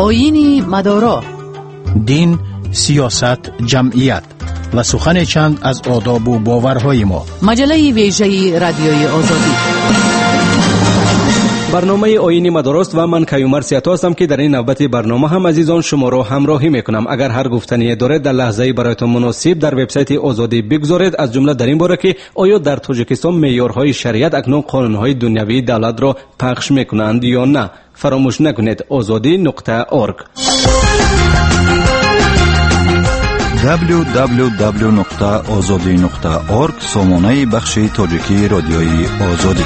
آیین مدارا، دین، سیاست، جمعیت و سخن چند از آداب و باورهای ما. مجله ویژه رادیوی آزادی. برنامه آیین مدارست و من کیومر سیاتا هستم که در این نوبت برنامه هم عزیزان شما را همراهی میکنم. اگر هر گفتنی دارید در لحظه برایتان مناسب در وبسایت آزادی بگذارید، از جمله در این باره که آیا در تاجیکستان معیارهای شریعت اکنون قانونهای دنیوی دولت را پخش میکنند یا نه. فراموش نکنید azadi.org. www.azadi.org سامانه بخش تاجیکی رادیوی آزادی.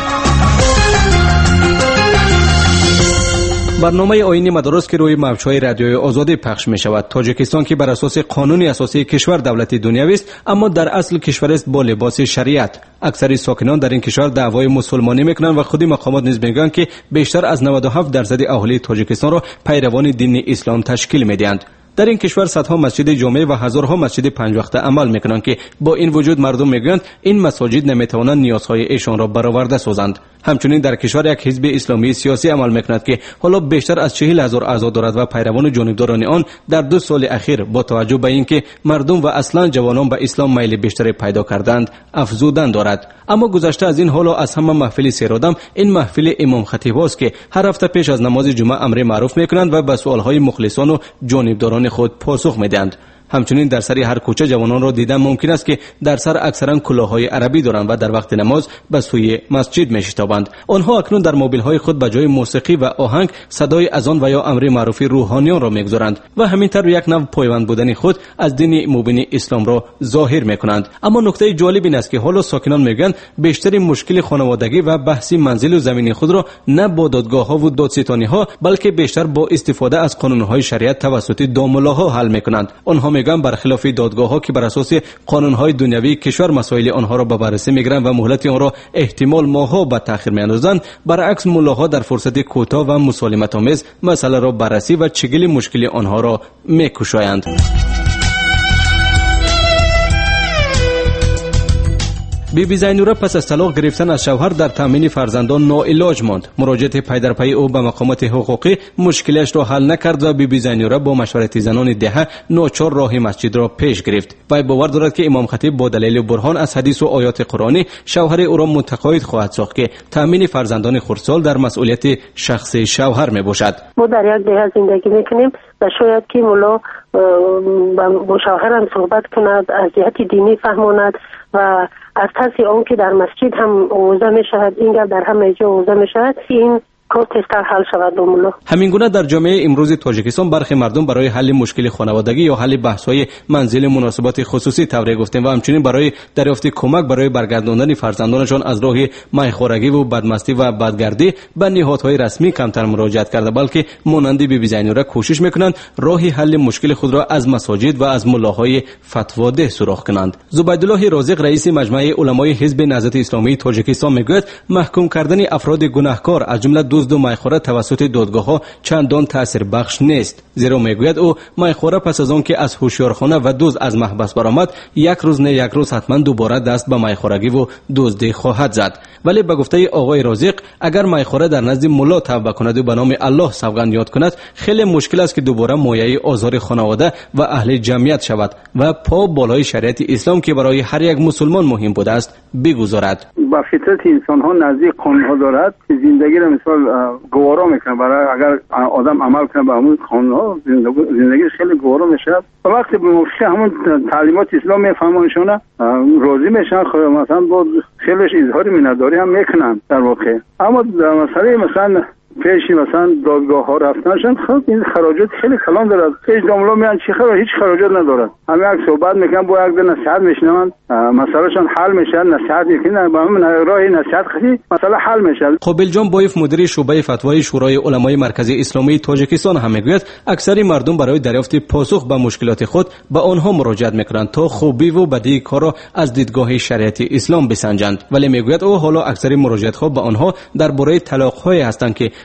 برنامه آیین مدارست که روی موج‌های رادیوی آزادی پخش می شود. تاجیکستان که بر اساس قانون اساسی کشور دولت دنیوی است، اما در اصل کشور است با لباس شریعت. اکثر ساکنان در این کشور دعوای مسلمانی میکنند و خودی مقامات نیز میگویند که بیشتر از 97% اهالی تاجیکستان را پیروان دین اسلام تشکیل میدهند. در این کشور صدها مسجد جامع و هزارها مسجد 5 وقته عمل میکنند که با این وجود مردم میگویند این مساجد نمیتوانند نیازهای ایشان را برآورده سازند. همچنین در کشور یک حزب اسلامی سیاسی عمل میکند که حالا بیشتر از 40,000 اعضا دارد و پیروان جانبداران آن در 2 سال اخیر با توجه به اینکه مردم و اصلا جوانان به اسلام میل بیشتری پیدا کردند افزودن دارد. اما گذشته از این حالا از همه محفل سیرادم این محفل امام خطیب است که هر هفته پیش از نماز جمعه امر معروف میکنند و به سوالهای مخلصان و جانبداران خود پاسخ میدهند. همچنین در سر هر کوچه جوانان را دیدن ممکن است که در سر اکثرا کلاههای عربی دارند و در وقت نماز به سوی مسجد میشتابند. آنها اکنون در موبیل‌های خود به جای موسیقی و آهنگ صدای اذان و یا امر معروف روحانیان را میگذارند و همینطور یک نوع پایبند بودن خود از دین مبین اسلام را ظاهر میکنند. اما نکته جالب این است که حالا ساکنان میگویند بیشتر مشکل خانوادگی و بحث منزل و زمین خود را نه با دادگاه‌ها و دادستانی‌ها بلکه بیشتر با استفاده از قانون‌های شریعت توسط داملاها حل میکنند. آنها میگن برخلاف دادگاه‌ها که بر اساس قانون‌های دنیوی کشور مسائل آنها را به بررسی میگیرند و مهلت آن را احتمال ماه‌ها به تأخیر میاندازند، برعکس ملاها در فرصت کوتاه و مسالمت‌آمیز مسئله را بررسی و چگیل مشکل آنها را می‌کشایند. بیبی زینوره پس از طلاق گرفتن از شوهر در تامین فرزندان ناعلاج ماند. مراجعت پی در پی او به مقامات حقوقی مشکلش را حل نکرد و بیبی زینوره با مشورت زنان دهه ناچار راه مسجد را پیش گرفت. وی باور دارد که امام خطیب با دلیل برهان از حدیث و آیات قرآنی شوهر او را متقاعد خواهد ساخت که تامین فرزندان خردسال در مسئولیت شخصی شوهر می باشد. ما در یک دهه زندگی میکنیم و شاید که مولا با شوهرم صحبت کند، از جهت دینی فهماند و از ترس آن که در مسجد هم اوضاع می شود، اینگاه در همه جا اوضاع می شود، این کار تستر حل شود با مولا. همین گونه در جامعه امروز تاجیکستان برخی مردم برای حل مشکل خانوادگی یا حل بحث‌های منزل مناسبات خصوصی توره گفتند و همچنین برای دریافت کمک برای برگرداندن فرزندانشان از راه میخورگی و بدمستی و بدگردی به نهادهای رسمی کمتر مراجعت کرده، بلکه مانند بیبی زینوره کوشش میکنند راه حل مشکل خود را از مساجد و از ملاهای فتواده سراغ کنند. زبیدالله رازق رئیس مجمع علمای حزب نهضت اسلامی تاجیکستان میگوید محکوم کردن افراد گناهکار از جمله دزد و میخواره توسط دادگاه‌ها چندان تأثیر بخش نیست، زیرا میگوید او میخواره پس از آن که از هوشیارخانه و دزد از محبس برآمد یک روز نه یک روز حتما دوباره دست به میخورگی و دزدی خواهد زد. ولی به گفته آقای رازق اگر میخواره در نزد ملا توبه کند و به نام الله سوگند یاد کند، خیلی مشکل است که دوباره مایه آزار خانواده و اهل جمعیت شود و پا بالای شریعت اسلام که برای هر یک مسلمان مهم بوده است بگذارد. با فطرت انسان ها نزدیک قانون ها دارد که زندگی را مثال گوارا میکنه. برای اگر آدم عمل کنه به همون قانون ها زندگی خیلی گوارا میشه و وقتی به موافق همون تعلیمات اسلام میفهمونشونه راضی میشن، مثلا با خیلیش اظهار منتداری هم میکنن در واقع. اما در مسئله مثلا پیشی مثلا دادگاه ها رفتنشان خب این خراجات خیلی کلان دارد. هیچ داملا میان هیچ خراجات ندارد. همه یک صحبت میکنن با یک نصیحت میشنون، مسئلهشان حل میشه، نصیحت میکنن با همین راه نصیحت خیلی مسئله حل میشه. قابل جان بایف مدیر شعبه فتوای شورای علمای مرکزی اسلامی تاجیکستان هم میگوید اکثر مردم برای دریافت پاسخ به مشکلات خود به آنها مراجعت میکنند تا خوبی و بدی کار را از دیدگاه شریعت اسلام بسنجند. ولی میگوید او حالا اکثر مراجعت ها به آنها درباره طلاق های هستند که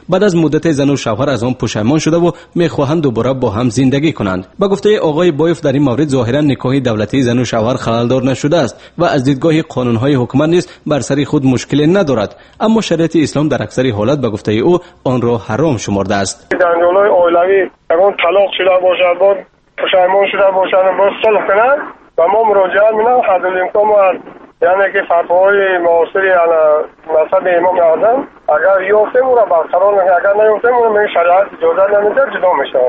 بعد از مدت زن و شوهر از آن پشیمان شده و میخواهند دوباره با هم زندگی کنند. به گفته آقای بایف در این مورد ظاهرا نکاح دولتی زن و شوهر خللدار نشده است و از دیدگاه قانون‌های حکومت نیز بر سر خود مشکلی ندارد، اما شریعت اسلام در اکثر حالات به گفته او آن را حرام شمرده است. جنجال‌های عائلوی اگر طلاق شده باشد بعد پشیمان شده باشد و صلح کنند و ما مراجعه می‌کنیم حدالامکان یعنی که فتواهای معاصر مذهب امام اعظم اگر یافتیم او را برقرار می‌کنیم، اگر نیافتیم او را شریعت اجازه نمیده جدا می‌شود.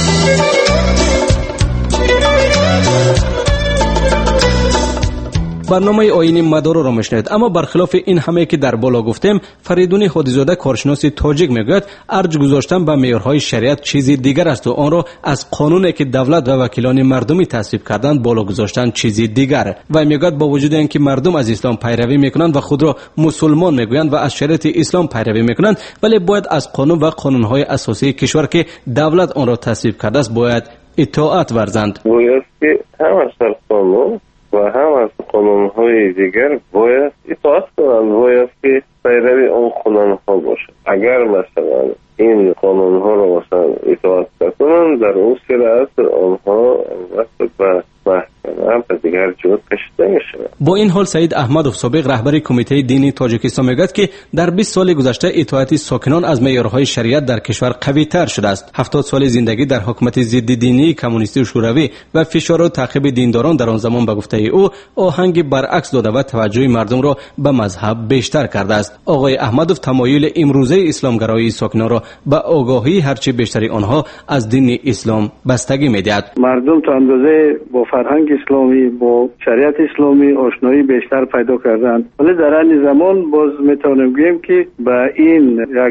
برنامه آیین مدارا را میشنید. اما برخلاف این همه که در بالا گفتیم، فریدون هادیزاده کارشناس تاجیک میگوید ارج گذاشتن به معیارهای شریعت چیزی دیگر است و آن را از قانونی که دولت و وکیلان مردمی تصویب کردند بالا گذاشتن چیزی دیگر. و میگوید با وجود اینکه مردم از اسلام پیروی میکنند و خود را مسلمان میگویند و از شریعت اسلام پیروی میکنند، ولی باید از قانون و قانونهای اساسی کشور که دولت آن را تصویب کرده است باید اطاعت ورزند. باید که هم از قانون و هم از قانون‌های دیگر باید اطاعت کنند، باید که پیروی اون قانون‌ها باشد. اگر مثلا این قانون‌ها را مثلا اطاعت کنند، در اون صورت آنها به محکمه و دیگر جهات کشیده می‌شوند. با این حال سعید احمدوف سابق رهبر کمیته دینی تاجیکستان میگوید که در 20 سال گذشته اطاعت ساکنان از معیارهای شریعت در کشور قوی‌تر شده است. 70 سال زندگی در حکومت ضد دینی کمونیستی و شوروی و فشار و تعقیب دینداران در آن زمان به گفته او آهنگ برعکس داده و توجه مردم را به مذهب بیشتر کرده است. آقای احمدوف تمایل امروزه اسلامگرایی ساکنان را به آگاهی هرچه بیشتری آنها از دین اسلام بستگی می‌دهد. مردم تا اندازه با فرهنگ اسلامی، با شریعت اسلامی آشنایی بیشتر پیدا کردند، ولی در این زمان باز میتونیم بگیم که به این یک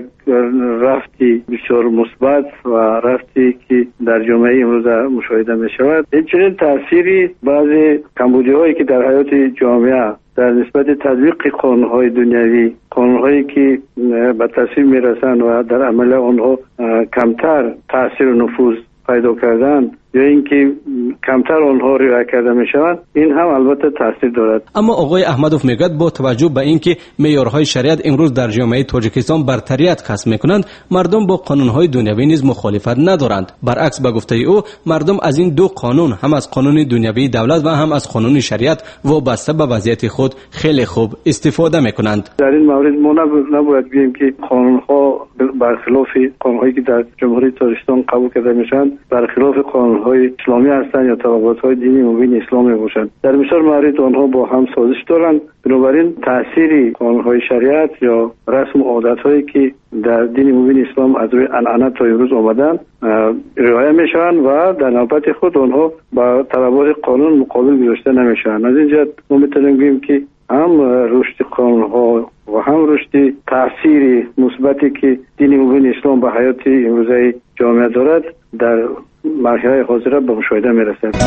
رفتی بسیار مثبت و رفتی که در جامعه امروز مشاهده می شود، همچنین تأثیری بعضی کمبودی‌هایی که در حیات جامعه در نسبت تطبیق قانون‌های دنیوی، قانون‌هایی که به تصویب میرسند و در عمل آنها کمتر تأثیر و نفوذ پیدا کردن یا اینکه کمتر آنها رعایت کرده میشوند، این هم البته تاثیر دارد. اما آقای احمدوف میگوید با توجه به اینکه معیارهای شریعت امروز در جامعه تاجیکستان برتریت کسب میکنند، مردم با قانونهای دنیوی نیز مخالفت ندارند. برعکس به گفته او مردم از این دو قانون، هم از قانون دنیوی دولت و هم از قانون شریعت، وابسته به وضعیت خود خیلی خوب استفاده میکنند. در این مورد ما نباید بگیم که قانونها برخلاف قانونهایی که در جمهوری تاجیکستان قبول کرده میشن برخلاف قانونهای اسلامی هستند یا طبقات‌های دینی مبین اسلامی باشند. در بسیار موارد آنها با هم سازش دارند. بنابراین تأثیری قانونهای شریعت یا رسم و عادت‌هایی که در دین مبین اسلام از روی عنعنه تا امروز آمدن رعایت میشوند و در نوبت خود آنها با طلبات قانون مقابل گذاشته نمیشوند. از این جهت ما میتونیم بگیم که هم رشد قانون‌ها و هم رشد تأثیر مثبتی که دین مبین اسلام به حیات امروزه جامعه دارد در مرحله حاضره به مشاهده میرسد.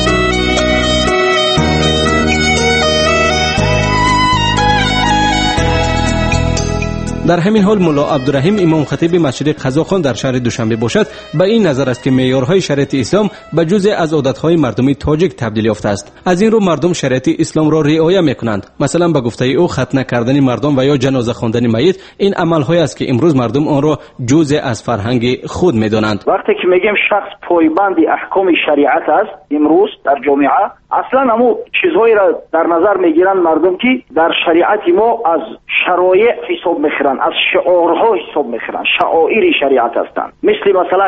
در همین حال ملا عبدالرحیم امام خطیب مسجد قزاقان در شهر دوشنبه باشد به این نظر است که معیارهای شریعت اسلام به جزء از عادتهای مردمی تاجیک تبدیل یافته است. از این رو مردم شریعت اسلام را رعایت میکنند. مثلا به گفته او ختنه کردن مردم و یا جنازه خواندن میت این عملهایی است که امروز مردم آن را جزء از فرهنگ خود میدانند. وقتی که میگیم شخص پایبند احکام شریعت است امروز در جامعه، اصلا همو چیزهایی را در نظر میگیرند مردم که در شریعت ما از شرایع حساب میخورند، از شعارها حساب میخورند، شعائر شریعت هستند. مثل مثلا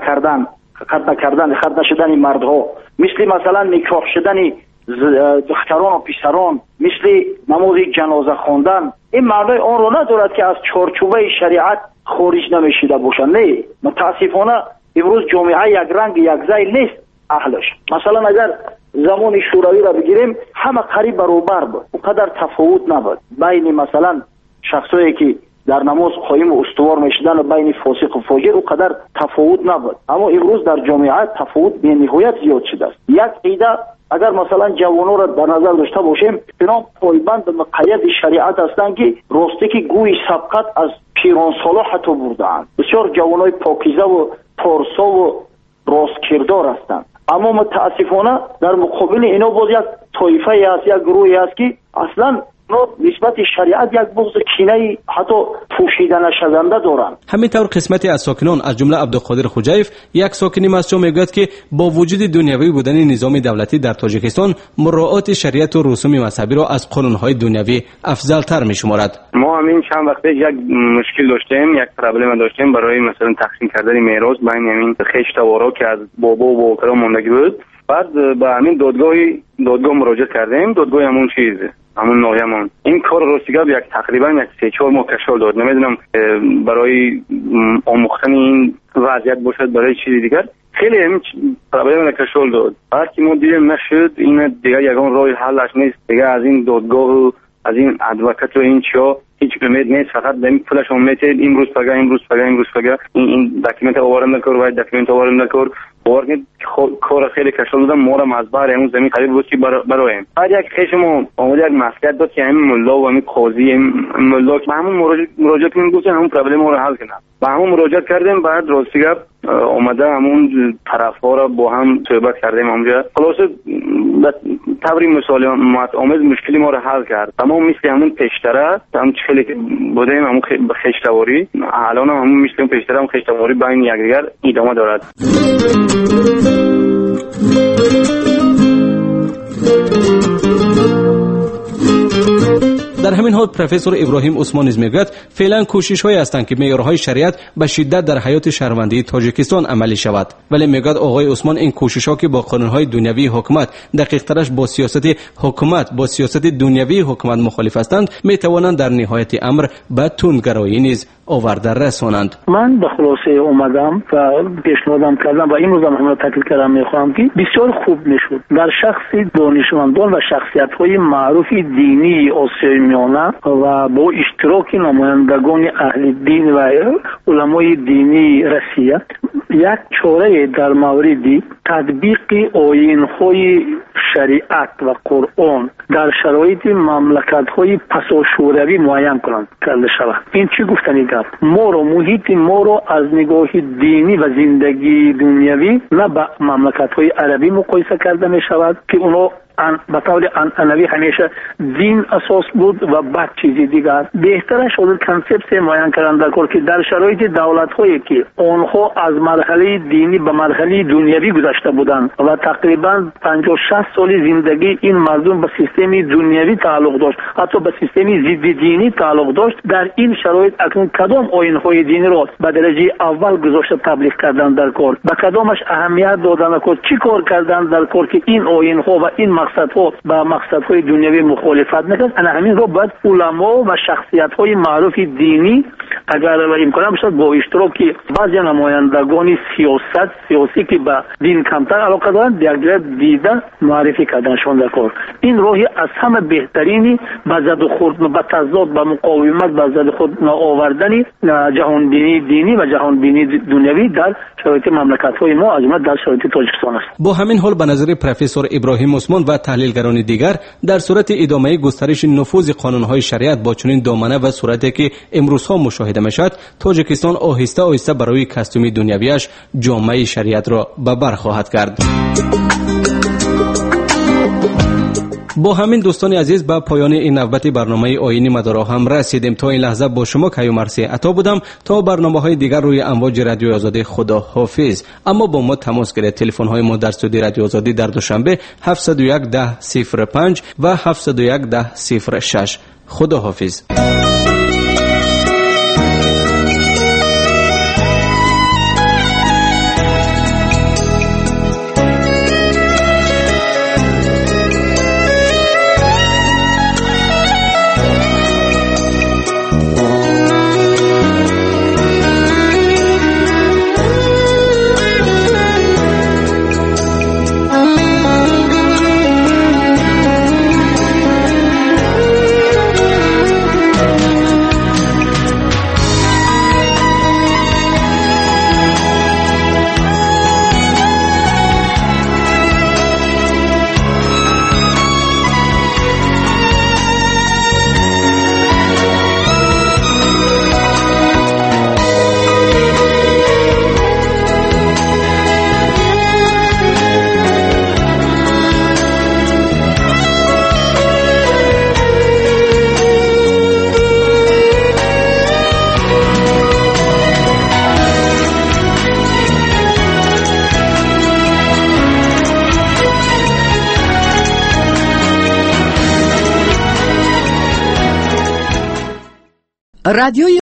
ختنه شدن مردها، مثل مثلا نکاح شدن دختران و پسران، مثل نماز جنازه خواندن. این معنای آن را ندارد که از چارچوبه شریعت خارج نمیشده باشند. نه، متاسفانه امروز جامعه یک رنگ یک زیل نیست اهلش. مثلا اگر زمان شوروی را بگیریم همه قریب برابر بود، اونقدر تفاوت نبود بین مثلا شخصایی که در نماز قایم و استوار میشدن و بین فاسق و فاجر اونقدر تفاوت نبود. اما امروز در جامعه تفاوت به نهایت زیاد شده است. یک عیده اگر مثلا جوانان را در نظر داشته باشیم، اینا پایبند به مقید شریعت هستند که راستی که گوی سبقت از پیران سالا حتی برده‌اند. بسیار جوانای پاکیزه و پارسا و راست کردار هستند. اما متاسفانه در مقابل اینا باز یک طایفه است، یک گروهی است که اصلا نسبت شریعت یک بغض کینه حتی پوشیده نشدنده دارند. همینطور قسمتی از ساکنان از جمله عبدالقادر خوجایف، یک ساکنی مسجد، میگوید که با وجود دنیوی بودن نظام دولتی در تاجیکستان، مراعات شریعت و رسوم مذهبی را از قانون‌های دنیوی افضل‌تر می‌شمارد. ما همین چند وقت پیش یک مشکل داشتیم، یک پرابلم داشتیم برای مثلا تقسیم کردن میراث بین همین خشتوارا که از بابا و باباکرا ماندگی بود. بعد به همین دادگاه مراجعه کردیم. دادگاه همون همون ناهیمون این کار راسیگاه یک تقریبا یک 3-4 ماه کشال داد. نمیدونم برای آموختن این وضعیت باشد برای چیزی دیگر، خیلی همین پرابلم کشال داد. بعد که ما دیدیم نشد، این دیگه یگان راه حلش نیست دیگه، از این دادگاه و از این ادوکات و این چیا هیچ امید نیست. فقط دمی پولش اومده امروز پگا این داکیومنت آوردن نکر و داکیومنت آوردن نکر وارد کار خیلی کشال دادم. ما را مزبر همون زمین قریب بود که برایم هر یک خشم اومد یک مسئله داد که همین ملا و همین قاضی ملا به همون مراجعه کنیم، گفتن همون پرابلم ما رو حل کنن. با همون مراجعه کردیم. بعد راستیگه اومده همون طرفا را با هم صحبت کردیم اونجا. خلاصه طوری مسالمت آمیز مشکلی ما رو حل کرد. اما مثل همون پیشتره هم چخیلی که بودیم همون خشتواری، الان همون مثل اون پیشتره هم خشتواری بین یکدیگر ادامه دارد. در همین حال پروفسور ابراهیم عثمان نیز میگوید فعلا کوشش‌هایی هستند که معیارهای شریعت به شدت در حیات شهروندی تاجیکستان عملی شود، ولی میگوید آقای عثمان این کوشش‌ها که با قانون‌های دنیوی حکومت، دقیق‌ترش با سیاست دنیوی حکومت مخالف هستند، میتوانند در نهایت امر به تندگرایی نیز آورده رسانند. من به خلاصه اومدم و پیشنهادم کردم و این روزم همه تکلیف کردم. میخوام که بسیار خوب میشد در شخص دانشمندان و شخصیت‌های معروف دینی آسیای میانه و با اشتراک نمایندگان اهل دین و علمای دینی روسیه یک چاره در مورد تطبیق آیین‌های شریعت و قرآن در شرایط مملکت‌های پساشوروی معین کنند کرده شود. این چی گفتنی گفت؟ ما رو محیط ما رو از نگاه دینی و زندگی دنیوی نه با مملکت‌های عربی مقایسه کرده می شود که اونا به طور عنعنوی همیشه دین اساس بود و بعد چیزی دیگر. بهترش شد کانسپت معین کردن که در شرایط دولت‌هایی که آنها از مرحله دینی به مرحله دنیوی گذشته بودند و تقریبا 50-60 سال زندگی این مردم به سیستم دنیوی تعلق داشت، حتی به سیستم ضد دینی تعلق داشت. در این شرایط اکنون کدام آیین‌های دینی را به درجه اول گذاشته تبلیغ کردن در کار، به کدامش اهمیت دادن که چی کار کردن در کار که این آیین‌ها و این مقصدها با مقصدهای دنیوی مخالفت نکرد. انا همین رو باید علما و شخصیت‌های معروف دینی اگر امکان باشد با اشتراک بعضی نمایندگان سیاسی که به دین کمتر علاقه دارند دیگر دیده معرفی کردنشون در کار. این راهی از همه بهترینی به زد و خورد و به تضاد به مقاومت به زد و خورد آوردن جهان دینی و جهان دنیوی در شرایط مملکت‌های ما از جمله در شرایط تاجیکستان است. با همین حال به نظر پروفسور ابراهیم عثمان و تحلیلگران دیگر در صورت ادامه گسترش نفوذ قانون‌های شریعت با چنین دامنه و صورتی که امروزها مشاهده می‌شود، تاجیکستان آهسته آهسته برای کاستوم دنیویش جامعه شریعت را به بر خواهد کرد. با همین دوستان عزیز به پایان این نوبت برنامه آیین مدارا هم رسیدیم. تا این لحظه با شما کیومرثی عطا بودم. تا برنامه‌های دیگر روی امواج رادیو آزادی خدا حافظ. اما با ما تماس گیرید. تلفن‌های ما در استودیو رادیو آزادی در دوشنبه 701 10 05 و 701 10 06. خدا حافظ. رادیوی